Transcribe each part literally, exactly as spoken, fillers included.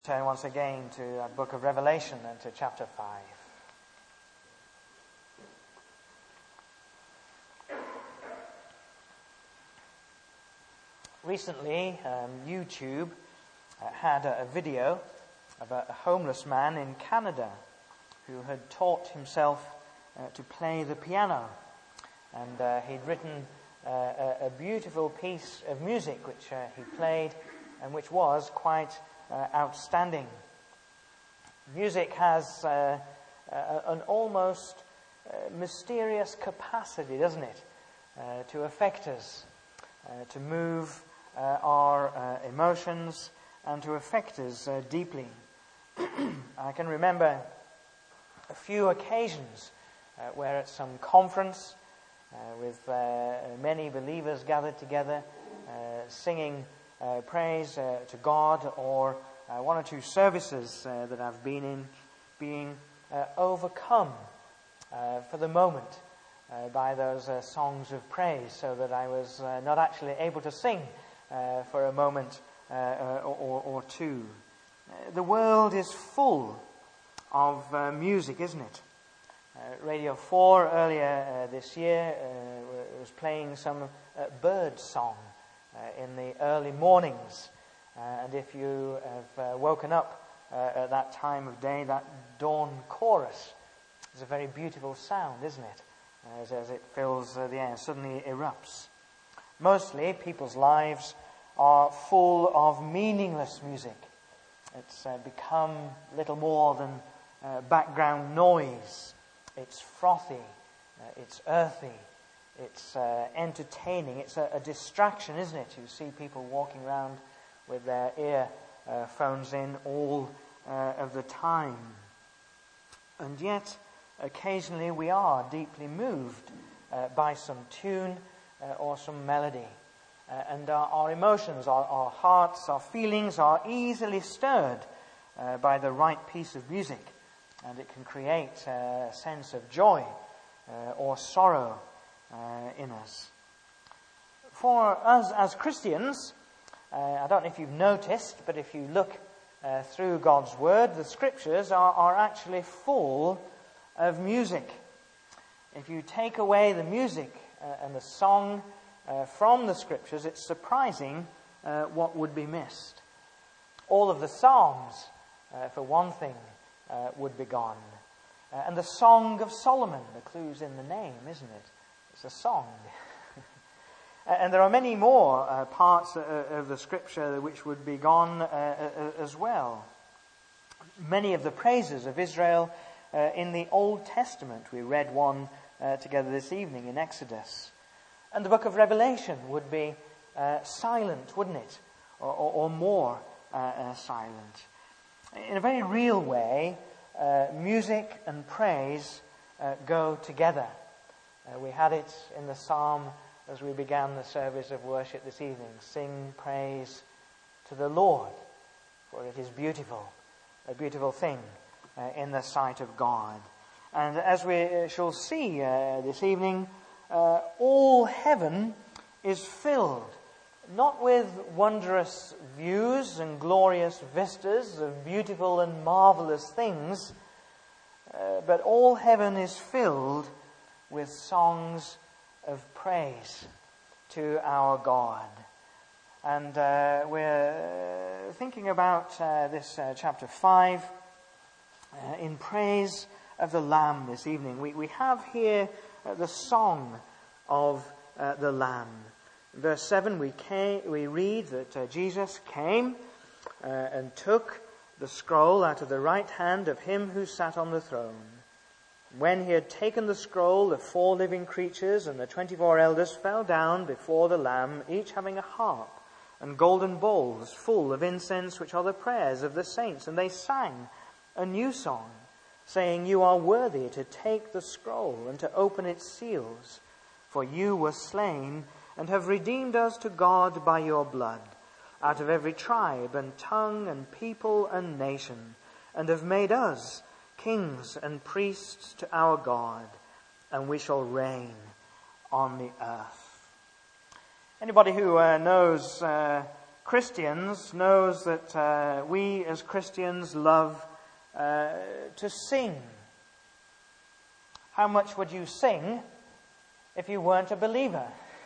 Turn once again to the book of Revelation and to chapter five. Recently, um, YouTube uh, had a, a video of a, a homeless man in Canada who had taught himself uh, to play the piano. And uh, he'd written uh, a, a beautiful piece of music which uh, he played and which was quite Uh, outstanding. Music has uh, uh, an almost uh, mysterious capacity, doesn't it, uh, to affect us, uh, to move uh, our uh, emotions and to affect us uh, deeply. I can remember a few occasions uh, where at some conference uh, with uh, many believers gathered together, uh, singing Uh, praise uh, to God, or uh, one or two services uh, that I've been in, being uh, overcome uh, for the moment uh, by those uh, songs of praise, so that I was uh, not actually able to sing uh, for a moment uh, uh, or, or two. Uh, the world is full of uh, music, isn't it? Uh, Radio four earlier uh, this year uh, was playing some uh, bird song Uh, in the early mornings. Uh, and if you have uh, woken up uh, at that time of day, that dawn chorus is a very beautiful sound, isn't it? As, as it fills uh, the air, suddenly erupts. Mostly, people's lives are full of meaningless music. It's uh, become little more than uh, background noise. It's frothy. Uh, it's earthy. It's uh, entertaining. It's a, a distraction, isn't it? You see people walking around with their earphones uh, in all uh, of the time. And yet, occasionally we are deeply moved uh, by some tune uh, or some melody. Uh, and our, our emotions, our, our hearts, our feelings are easily stirred uh, by the right piece of music. And it can create a sense of joy uh, or sorrow Uh, in us. For us as Christians, uh, I don't know if you've noticed, but if you look uh, through God's Word, the Scriptures are, are actually full of music. If you take away the music uh, and the song uh, from the Scriptures, it's surprising uh, what would be missed. All of the Psalms, uh, for one thing, uh, would be gone. Uh, and the Song of Solomon, the clue's in the name, isn't it? It's a song. And there are many more uh, parts uh, of the Scripture which would be gone uh, uh, as well. Many of the praises of Israel uh, in the Old Testament. We read one uh, together this evening in Exodus. And the book of Revelation would be uh, silent, wouldn't it? Or, or, or more uh, uh, silent. In a very real way, uh, music and praise uh, go together. Uh, we had it in the psalm as we began the service of worship this evening. Sing praise to the Lord, for it is beautiful, a beautiful thing uh, in the sight of God. And as we shall see uh, this evening, uh, all heaven is filled, not with wondrous views and glorious vistas of beautiful and marvelous things, uh, but all heaven is filled with songs of praise to our God. And uh, we're thinking about uh, this uh, chapter five uh, in praise of the Lamb this evening. We, we have here uh, the song of uh, the Lamb. In verse seven we, came, we read that uh, Jesus came uh, and took the scroll out of the right hand of him who sat on the throne. When he had taken the scroll, the four living creatures and the twenty-four elders fell down before the Lamb, each having a harp and golden bowls full of incense, which are the prayers of the saints. And they sang a new song, saying, "You are worthy to take the scroll and to open its seals. For you were slain and have redeemed us to God by your blood, out of every tribe and tongue and people and nation, and have made us kings and priests to our God, and we shall reign on the earth." Anybody who uh, knows uh, Christians knows that uh, we as Christians love uh, to sing. How much would you sing if you weren't a believer?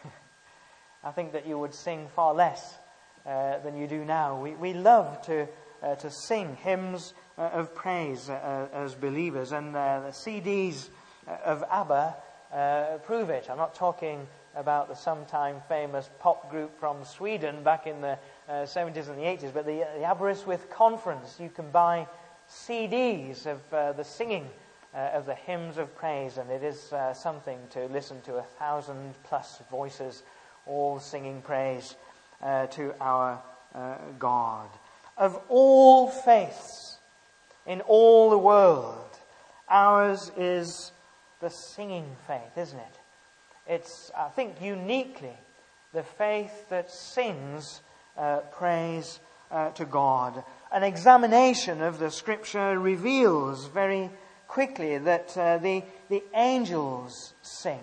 I think that you would sing far less uh, than you do now. We, we love to uh, to sing hymns uh, of praise uh, as believers, and uh, the C Ds of ABBA uh, prove it. I'm not talking about the sometime famous pop group from Sweden back in the uh, seventies and the eighties, but the, the Aberystwyth Conference. You can buy C Ds of uh, the singing uh, of the hymns of praise, and it is uh, something to listen to a thousand plus voices all singing praise uh, to our uh, God. Of all faiths in all the world, ours is the singing faith, isn't it? It's, I think, uniquely the faith that sings uh, praise uh, to God. An examination of the Scripture reveals very quickly that uh, the, the angels sing.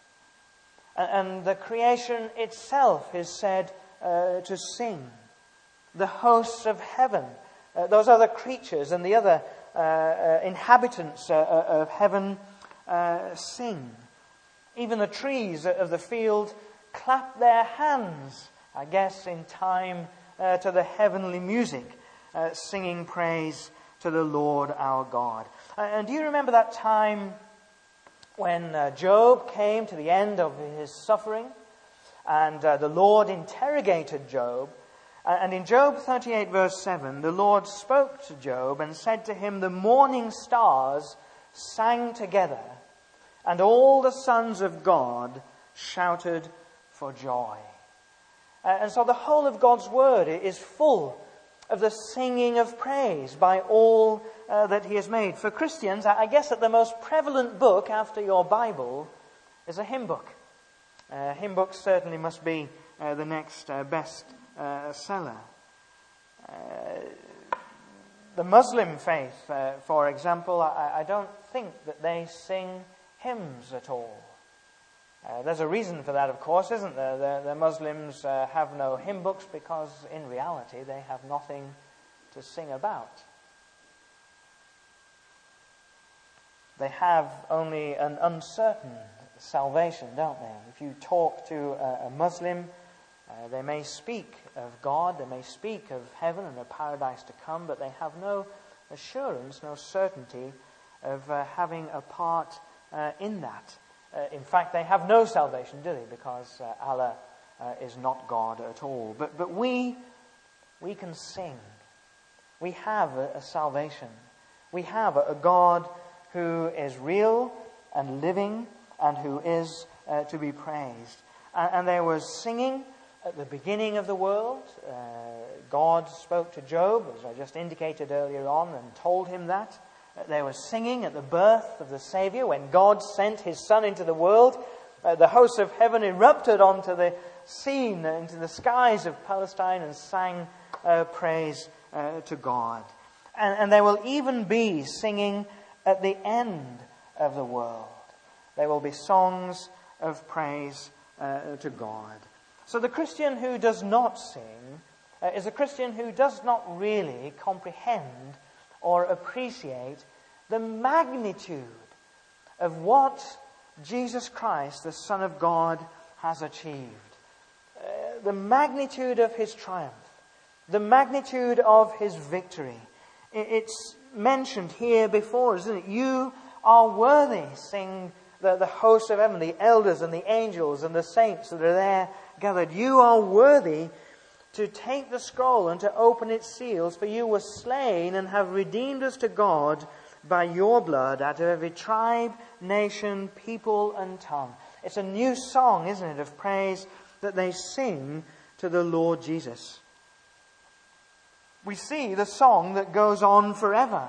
And, and the creation itself is said uh, to sing. The hosts of heaven, uh, those other creatures and the other uh, uh, inhabitants uh, of heaven uh, sing. Even the trees of the field clap their hands, I guess, in time uh, to the heavenly music, uh, singing praise to the Lord our God. Uh, and do you remember that time when uh, Job came to the end of his suffering, and uh, the Lord interrogated Job? Uh, and in Job thirty-eight verse seven, the Lord spoke to Job and said to him, "The morning stars sang together, and all the sons of God shouted for joy." Uh, and so the whole of God's Word is full of the singing of praise by all uh, that He has made. For Christians, I guess that the most prevalent book after your Bible is a hymn book. Uh, hymn books certainly must be uh, the next uh, best uh, seller. Uh, the Muslim faith, uh, for example, I, I don't think that they sing hymns at all. Uh, there's a reason for that, of course, isn't there? The, the Muslims uh, have no hymn books because, in reality, they have nothing to sing about. They have only an uncertain salvation, don't they? If you talk to a, a Muslim, uh, they may speak of God, they may speak of heaven and a paradise to come, but they have no assurance, no certainty of uh, having a part uh, in that. Uh, in fact, they have no salvation, do they? Because uh, Allah uh, is not God at all. But but we we can sing. We have a, a salvation. We have a, a God who is real and living and who is uh, to be praised. And, and there was singing at the beginning of the world. Uh, God spoke to Job, as I just indicated earlier on, and told him that. There was singing at the birth of the Savior. When God sent His Son into the world, uh, the hosts of heaven erupted onto the scene, into the skies of Palestine, and sang uh, praise uh, to God. And, and there will even be singing at the end of the world. There will be songs of praise uh, to God. So the Christian who does not sing uh, is a Christian who does not really comprehend or appreciate the magnitude of what Jesus Christ, the Son of God, has achieved. Uh, the magnitude of His triumph. The magnitude of His victory. It's mentioned here before, isn't it? You are worthy, sing the, the hosts of heaven, the elders and the angels and the saints that are there gathered. You are worthy to take the scroll and to open its seals, for you were slain and have redeemed us to God by your blood out of every tribe, nation, people and tongue. It's a new song, isn't it, of praise that they sing to the Lord Jesus. We see the song that goes on forever.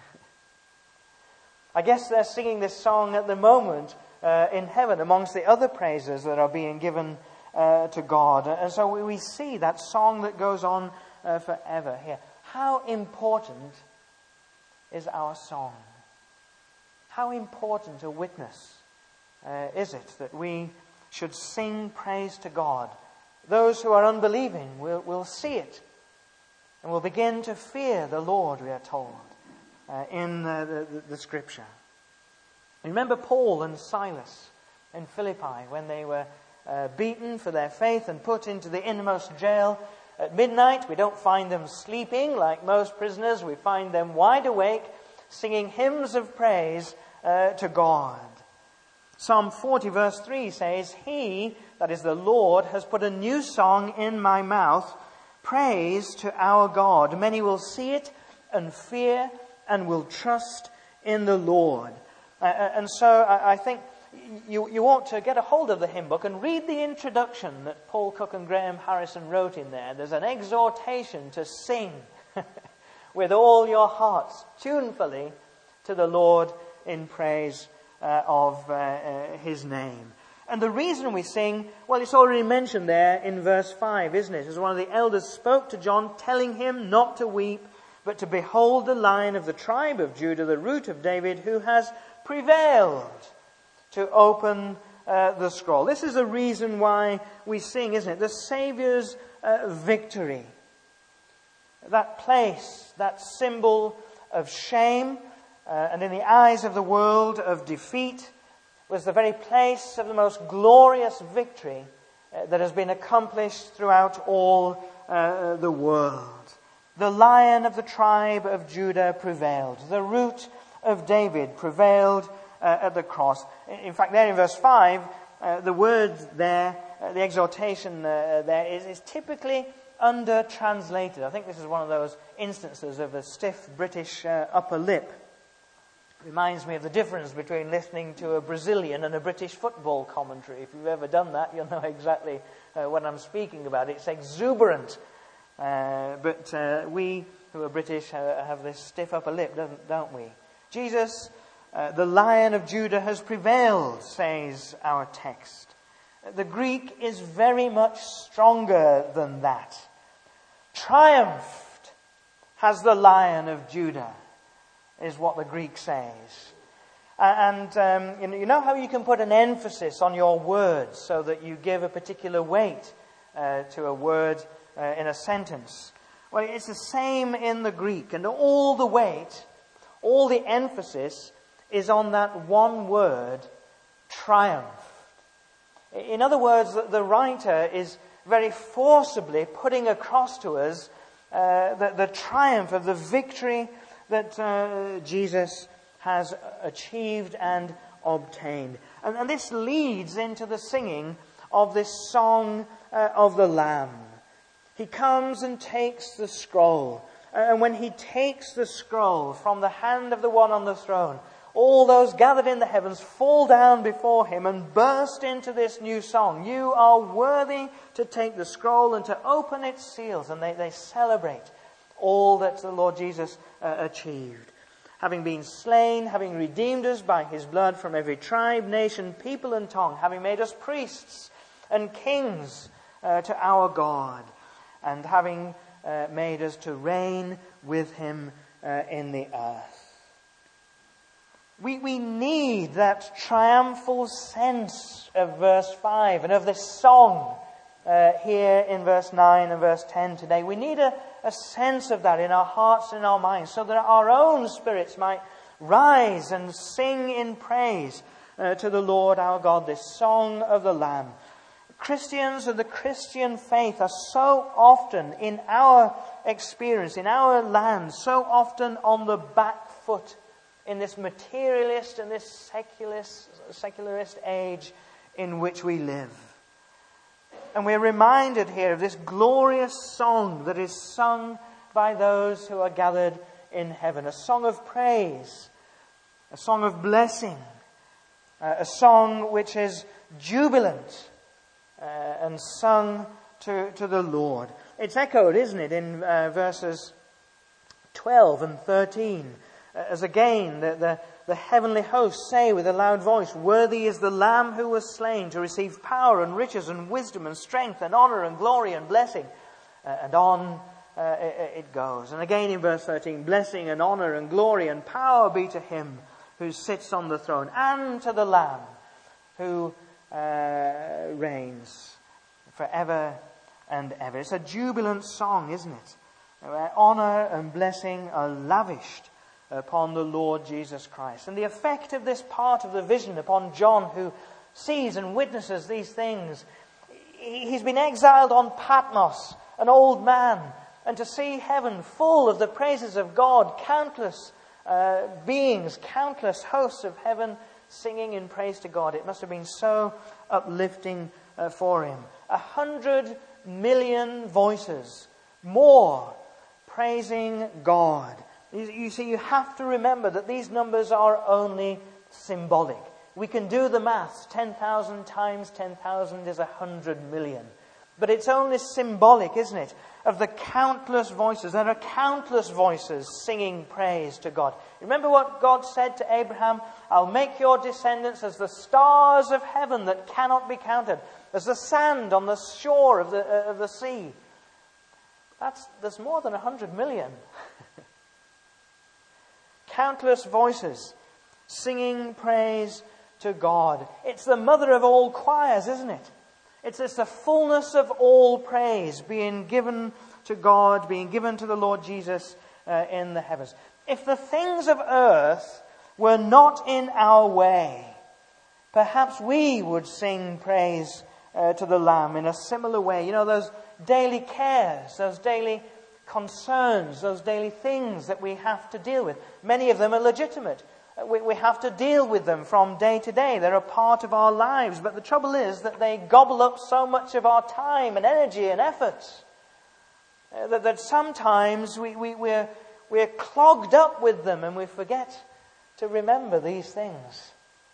I guess they're singing this song at the moment uh, in heaven amongst the other praises that are being given Uh, to God. And so we, we see that song that goes on uh, forever here. How important is our song? How important a witness uh, is it that we should sing praise to God those who are unbelieving will, will see it and will begin to fear the Lord, we are told uh, in uh, the, the, the Scripture. Remember Paul and Silas in Philippi when they were uh, beaten for their faith and put into the innermost jail. At midnight, we don't find them sleeping like most prisoners. We find them wide awake, singing hymns of praise uh, to God. Psalm forty verse three says, He, that is the Lord, has put a new song in my mouth, praise to our God. Many will see it and fear and will trust in the Lord. Uh, and so I, I think you, you ought to get a hold of the hymn book and read the introduction that Paul Cook and Graham Harrison wrote in there. There's an exhortation to sing with all your hearts, tunefully, to the Lord in praise uh, of uh, uh, His name. And the reason we sing, well, it's already mentioned there in verse five, isn't it? As one of the elders spoke to John, telling him not to weep, but to behold the Lion of the tribe of Judah, the root of David, who has prevailed to open uh, the scroll. This is the reason why we sing, isn't it? The Saviour's uh, victory. That place, that symbol of shame, uh, and in the eyes of the world of defeat, was the very place of the most glorious victory uh, that has been accomplished throughout all uh, the world. The Lion of the tribe of Judah prevailed. The root of David prevailed uh, at the cross. In fact, there in verse five, uh, the word there, uh, the exhortation uh, there is, is typically under-translated. I think this is one of those instances of a stiff British uh, upper lip. Reminds me of the difference between listening to a Brazilian and a British football commentary. If you've ever done that, you'll know exactly uh, what I'm speaking about. It's exuberant. Uh, but uh, we who are British uh, have this stiff upper lip, don't, don't we? Jesus, uh, the Lion of Judah, has prevailed, says our text. The Greek is very much stronger than that. Triumphed has the Lion of Judah, is what the Greek says. And um, you know, you know how you can put an emphasis on your words so that you give a particular weight uh, to a word uh, in a sentence? Well, it's the same in the Greek, and all the weight, all the emphasis is on that one word, triumph. In other words, the writer is very forcibly putting across to us uh, the, the triumph of the victory that uh, Jesus has achieved and obtained. And, and this leads into the singing of this song uh, of the Lamb. He comes and takes the scroll. And when he takes the scroll from the hand of the one on the throne, all those gathered in the heavens fall down before him and burst into this new song. You are worthy to take the scroll and to open its seals. And they, they celebrate all that the Lord Jesus uh, achieved. Having been slain, having redeemed us by his blood from every tribe, nation, people and tongue, having made us priests and kings uh, to our God, and having uh, made us to reign with him uh, in the earth. We, we need that triumphal sense of verse five and of this song uh, here in verse nine and verse ten today. We need a, a sense of that in our hearts and in our minds so that our own spirits might rise and sing in praise uh, to the Lord our God, this song of the Lamb. Christians of the Christian faith are so often, in our experience, in our land, so often on the back foot in this materialist and this secularist, secularist age in which we live. And we're reminded here of this glorious song that is sung by those who are gathered in heaven. A song of praise, a song of blessing, uh, a song which is jubilant uh, and sung to, to the Lord. It's echoed, isn't it, in uh, verses twelve and thirteen. As again, the, the, the heavenly hosts say with a loud voice, worthy is the Lamb who was slain to receive power and riches and wisdom and strength and honor and glory and blessing. Uh, and on uh, it, it goes. And again in verse thirteen, blessing and honor and glory and power be to him who sits on the throne and to the Lamb who uh, reigns forever and ever. It's a jubilant song, isn't it? Where honor and blessing are lavished upon the Lord Jesus Christ. And the effect of this part of the vision upon John, who sees and witnesses these things, he's been exiled on Patmos, an old man, and to see heaven full of the praises of God, countless uh, beings, countless hosts of heaven singing in praise to God. It must have been so uplifting uh, for him. A hundred million voices, more, praising God. You, you see, you have to remember that these numbers are only symbolic. We can do the maths. ten thousand times ten thousand is one hundred million. But it's only symbolic, isn't it, of the countless voices. There are countless voices singing praise to God. Remember what God said to Abraham? I'll make your descendants as the stars of heaven that cannot be counted, as the sand on the shore of the, uh, of the sea. That's, there's more than one hundred million. Countless voices singing praise to God. It's the mother of all choirs, isn't it? It's, it's the fullness of all praise being given to God, being given to the Lord Jesus uh, in the heavens. If the things of earth were not in our way, perhaps we would sing praise uh, to the Lamb in a similar way. You know, those daily cares, those daily concerns, those daily things that we have to deal with. Many of them are legitimate. We, we have to deal with them from day to day. They're a part of our lives. But the trouble is that they gobble up so much of our time and energy and effort uh, that, that sometimes we, we, we're, we're clogged up with them and we forget to remember these things.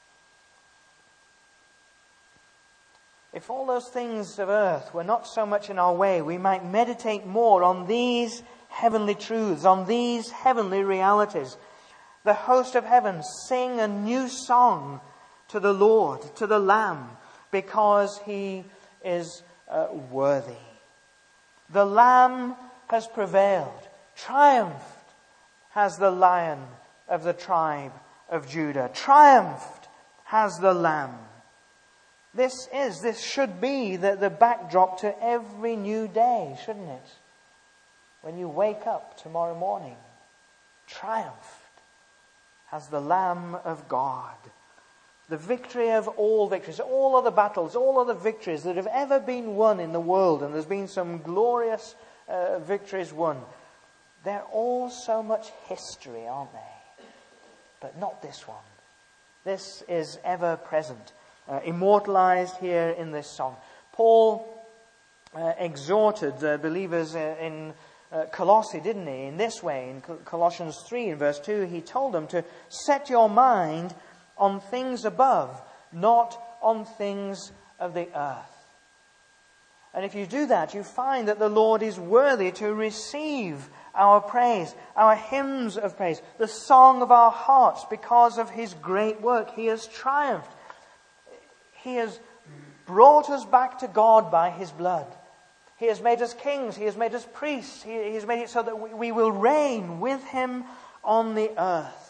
If all those things of earth were not so much in our way, we might meditate more on these heavenly truths, on these heavenly realities. The host of heaven sing a new song to the Lord, to the Lamb, because He is uh, worthy. The Lamb has prevailed. Triumphed has the Lion of the tribe of Judah. Triumphed has the Lamb. This is, this should be the, the backdrop to every new day, shouldn't it? When you wake up tomorrow morning, triumphed has the Lamb of God. The victory of all victories, all other battles, all other victories that have ever been won in the world, and there's been some glorious uh, victories won. They're all so much history, aren't they? But not this one. This is ever present, uh, immortalized here in this song. Paul uh, exhorted the believers uh, in Uh, Colossae, didn't he? In this way, in Colossians three, in verse two, he told them to set your mind on things above, not on things of the earth. And if you do that, you find that the Lord is worthy to receive our praise, our hymns of praise, the song of our hearts, because of His great work. He has triumphed. He has brought us back to God by His blood. He has made us kings. He has made us priests. He, he has made it so that we, we will reign with Him on the earth.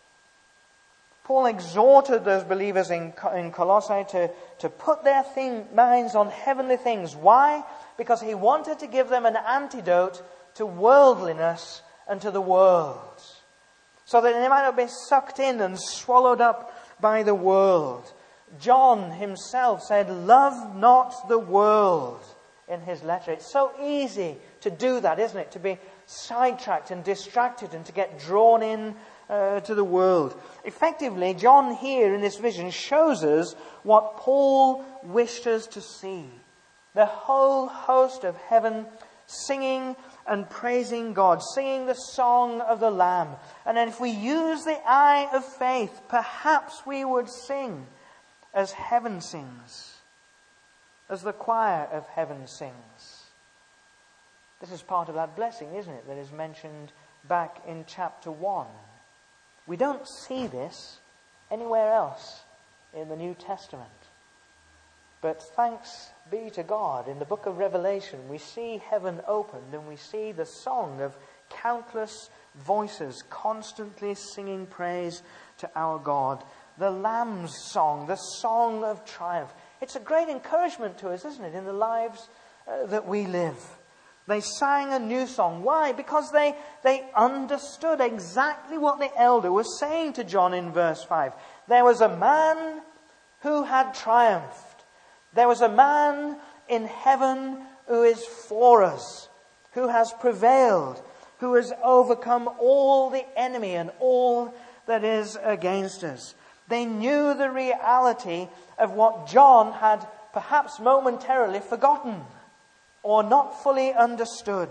Paul exhorted those believers in, in Colossae to, to put their thing, minds on heavenly things. Why? Because he wanted to give them an antidote to worldliness and to the world, so that they might not be sucked in and swallowed up by the world. John himself said, "Love not the world," in his letter. It's so easy to do that, isn't it? To be sidetracked and distracted and to get drawn in uh, to the world. Effectively, John here in this vision shows us what Paul wished us to see. The whole host of heaven singing and praising God, singing the song of the Lamb. And then if we use the eye of faith, perhaps we would sing as heaven sings, as the choir of heaven sings. This is part of that blessing, isn't it, that is mentioned back in chapter one. We don't see this anywhere else in the New Testament. But thanks be to God, in the book of Revelation, we see heaven opened and we see the song of countless voices constantly singing praise to our God. The Lamb's song, the song of triumph. It's a great encouragement to us, isn't it, in the lives uh, that we live. They sang a new song. Why? Because they, they understood exactly what the elder was saying to John in verse five. There was a man who had triumphed. There was a man in heaven who is for us, who has prevailed, who has overcome all the enemy and all that is against us. They knew the reality of what John had perhaps momentarily forgotten or not fully understood.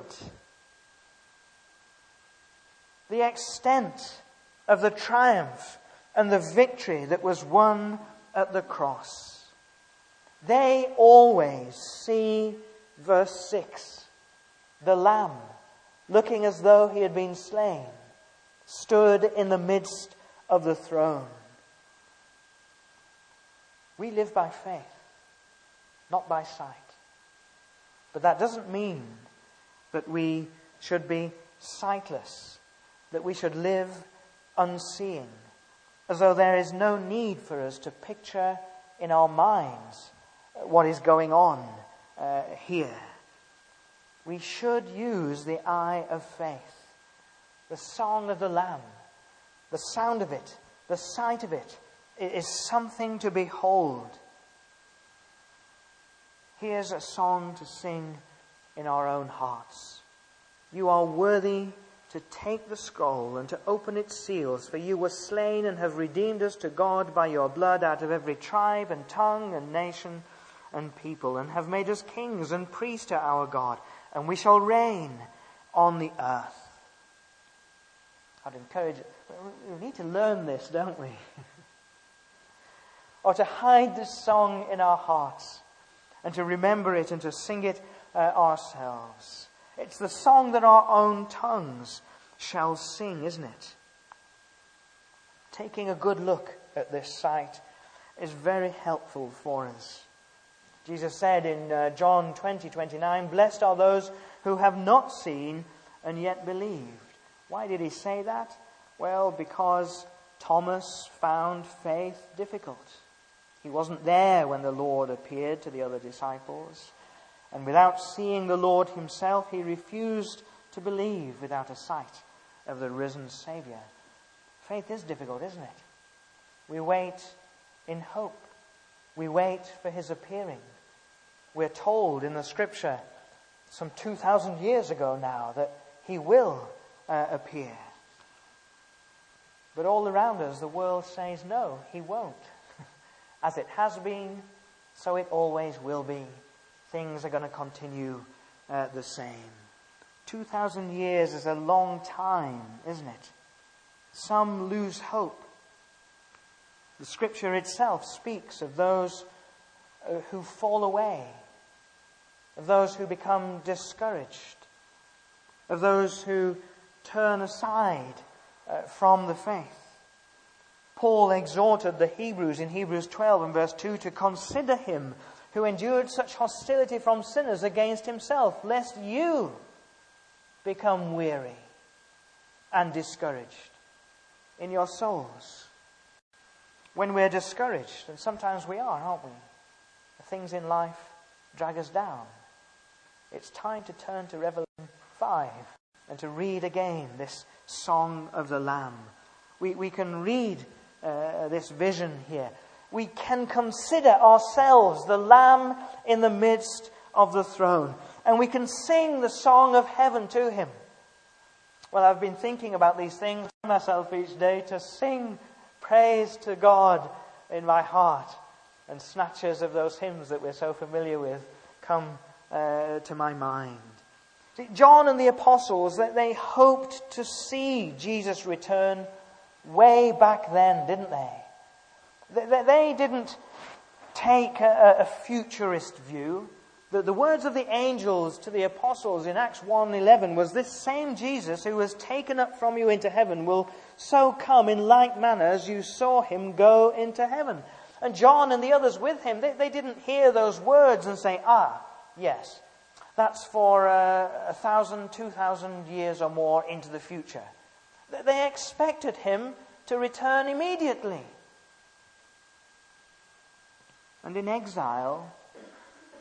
The extent of the triumph and the victory that was won at the cross. They always see verse six. The Lamb, looking as though he had been slain, stood in the midst of the throne. We live by faith, not by sight. But that doesn't mean that we should be sightless, that we should live unseeing, as though there is no need for us to picture in our minds what is going on uh, here. We should use the eye of faith. The song of the Lamb, the sound of it, the sight of it, is something to behold. Here's a song to sing in our own hearts. You are worthy to take the scroll and to open its seals, for you were slain and have redeemed us to God by your blood out of every tribe and tongue and nation and people, and have made us kings and priests to our God, and we shall reign on the earth. I'd encourage, we need to learn this, don't we? Or to hide this song in our hearts and to remember it and to sing it uh, ourselves. It's the song that our own tongues shall sing, isn't it? Taking a good look at this sight is very helpful for us. Jesus said in uh, John twenty twenty-nine, "Blessed are those who have not seen and yet believed." Why did he say that? Well, because Thomas found faith difficult. He wasn't there when the Lord appeared to the other disciples. And without seeing the Lord himself, he refused to believe without a sight of the risen Saviour. Faith is difficult, isn't it? We wait in hope. We wait for his appearing. We're told in the Scripture some two thousand years ago now that he will uh, appear. But all around us, the world says, no, he won't. As it has been, so it always will be. Things are going to continue uh, the same. Two thousand years is a long time, isn't it? Some lose hope. The Scripture itself speaks of those uh, who fall away, of those who become discouraged, of those who turn aside uh, from the faith. Paul exhorted the Hebrews in Hebrews twelve and verse two to consider him who endured such hostility from sinners against himself, lest you become weary and discouraged in your souls. When we're discouraged, and sometimes we are, aren't we? The things in life drag us down. It's time to turn to Revelation five and to read again this Song of the Lamb. We, we can read Uh, this vision here. We can consider ourselves the Lamb in the midst of the throne, and we can sing the song of heaven to him. Well, I've been thinking about these things myself each day to sing praise to God in my heart, and snatches of those hymns that we're so familiar with come uh, to my mind. See, John and the apostles, that they hoped to see Jesus return way back then, didn't they? They, they didn't take a, a futurist view. The, the words of the angels to the apostles in Acts one eleven was, "This same Jesus who was taken up from you into heaven will so come in like manner as you saw him go into heaven." And John and the others with him, they, they didn't hear those words and say, ah, yes, that's for uh, a thousand, two thousand years or more into the future. They expected him to return immediately. And in exile,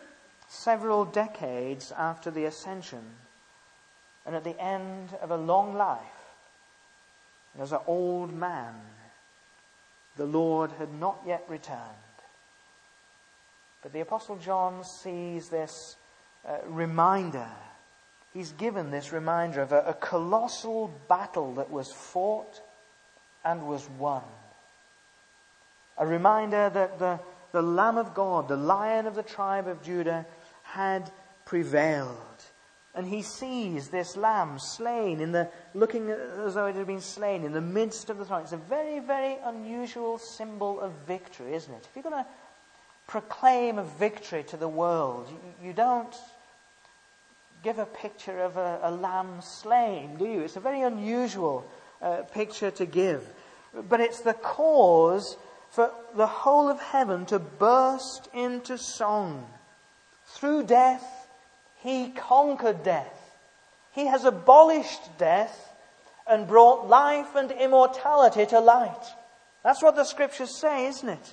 several decades after the ascension, and at the end of a long life, and as an old man, the Lord had not yet returned. But the Apostle John sees this uh, reminder. He's given this reminder of a, a colossal battle that was fought and was won. A reminder that the, the Lamb of God, the Lion of the tribe of Judah, had prevailed. And he sees this lamb slain in the, looking as though it had been slain in the midst of the throng. It's a very, very unusual symbol of victory, isn't it? If you're going to proclaim a victory to the world, you, you don't give a picture of a, a lamb slain, do you? It's a very unusual uh, picture to give. But it's the cause for the whole of heaven to burst into song. Through death, he conquered death. He has abolished death and brought life and immortality to light. That's what the scriptures say, isn't it?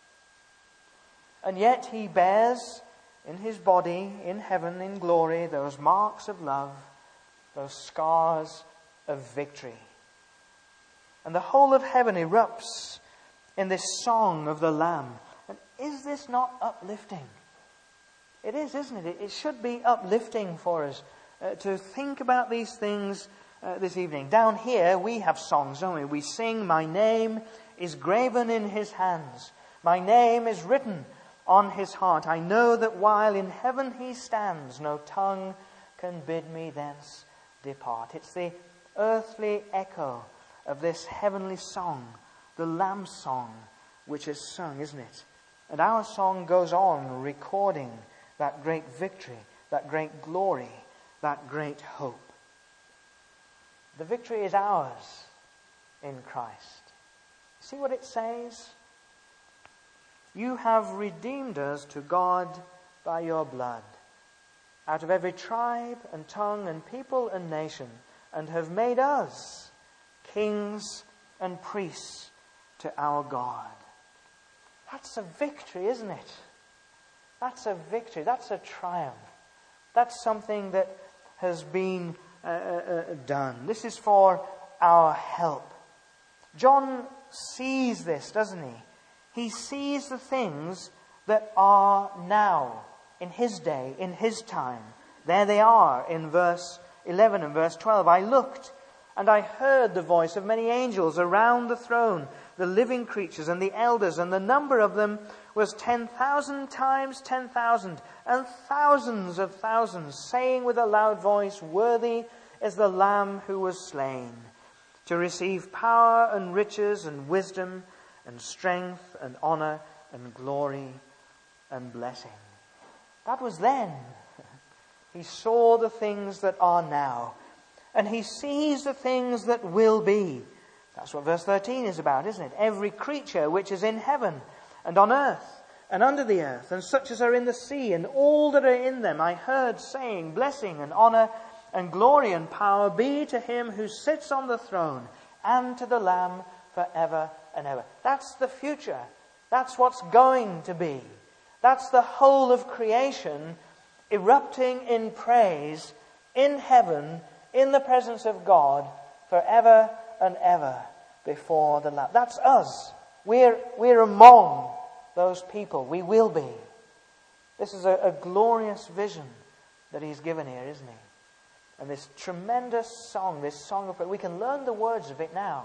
And yet he bears in his body, in heaven, in glory, those marks of love, those scars of victory. And the whole of heaven erupts in this song of the Lamb. And is this not uplifting? It is, isn't it? It should be uplifting for us uh, to think about these things uh, this evening. Down here we have songs, don't we? We sing, "My name is graven in his hands. My name is written on his heart. I know that while in heaven he stands, no tongue can bid me thence depart." It's the earthly echo of this heavenly song, the Lamb's song, which is sung, isn't it? And our song goes on recording that great victory, that great glory, that great hope. The victory is ours in Christ. See what it says? "You have redeemed us to God by your blood, out of every tribe and tongue and people and nation, and have made us kings and priests to our God." That's a victory, isn't it? That's a victory. That's a triumph. That's something that has been uh, uh, done. This is for our help. John sees this, doesn't he? He sees the things that are now, in his day, in his time. There they are in verse eleven and verse twelve. "I looked, and I heard the voice of many angels around the throne, the living creatures and the elders, and the number of them was ten thousand times ten thousand, and thousands of thousands, saying with a loud voice, 'Worthy is the Lamb who was slain, to receive power and riches and wisdom and strength and honor and glory and blessing.'" That was then. He saw the things that are now. And he sees the things that will be. That's what verse thirteen is about, isn't it? "Every creature which is in heaven and on earth and under the earth, and such as are in the sea, and all that are in them, I heard saying, Blessing and honor and glory and power be to him who sits on the throne and to the Lamb forever and ever." That's the future. That's what's going to be. That's the whole of creation erupting in praise in heaven, in the presence of God, forever and ever before the Lamb. That's us. We're, we're among those people. We will be. This is a, a glorious vision that he's given here, isn't he? And this tremendous song, this song of prayer, we can learn the words of it now.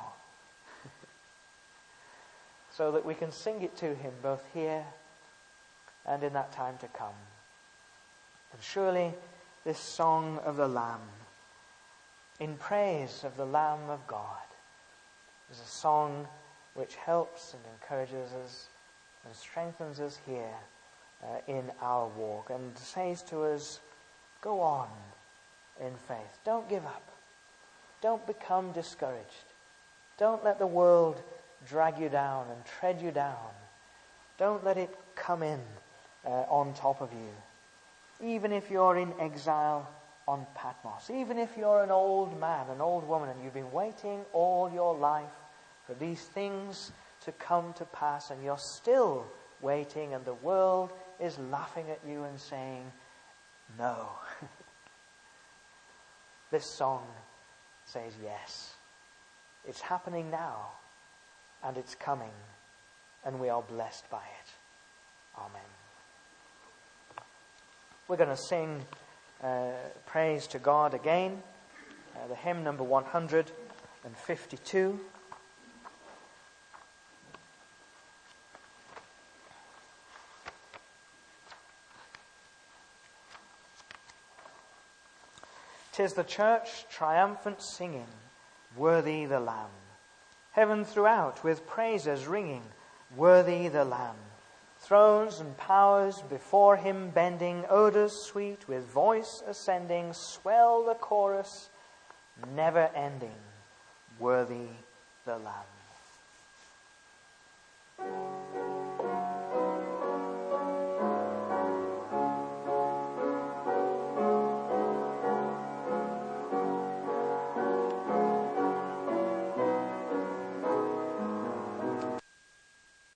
So that we can sing it to him both here and in that time to come. And surely this song of the Lamb, in praise of the Lamb of God, is a song which helps and encourages us and strengthens us here uh, in our walk, and says to us, go on in faith. Don't give up. Don't become discouraged. Don't let the world drag you down and tread you down. Don't let it come in uh, on top of you. Even if you're in exile on Patmos, even if you're an old man, an old woman, and you've been waiting all your life for these things to come to pass, and you're still waiting, and the world is laughing at you and saying, no. This song says yes. It's happening now, and it's coming, and we are blessed by it. Amen. We're going to sing uh, praise to God again, uh, the hymn number one hundred fifty-two. "'Tis the church triumphant singing, worthy the Lamb. Heaven throughout with praises ringing, worthy the Lamb. Thrones and powers before him bending, odors sweet with voice ascending, swell the chorus, never ending, worthy the Lamb."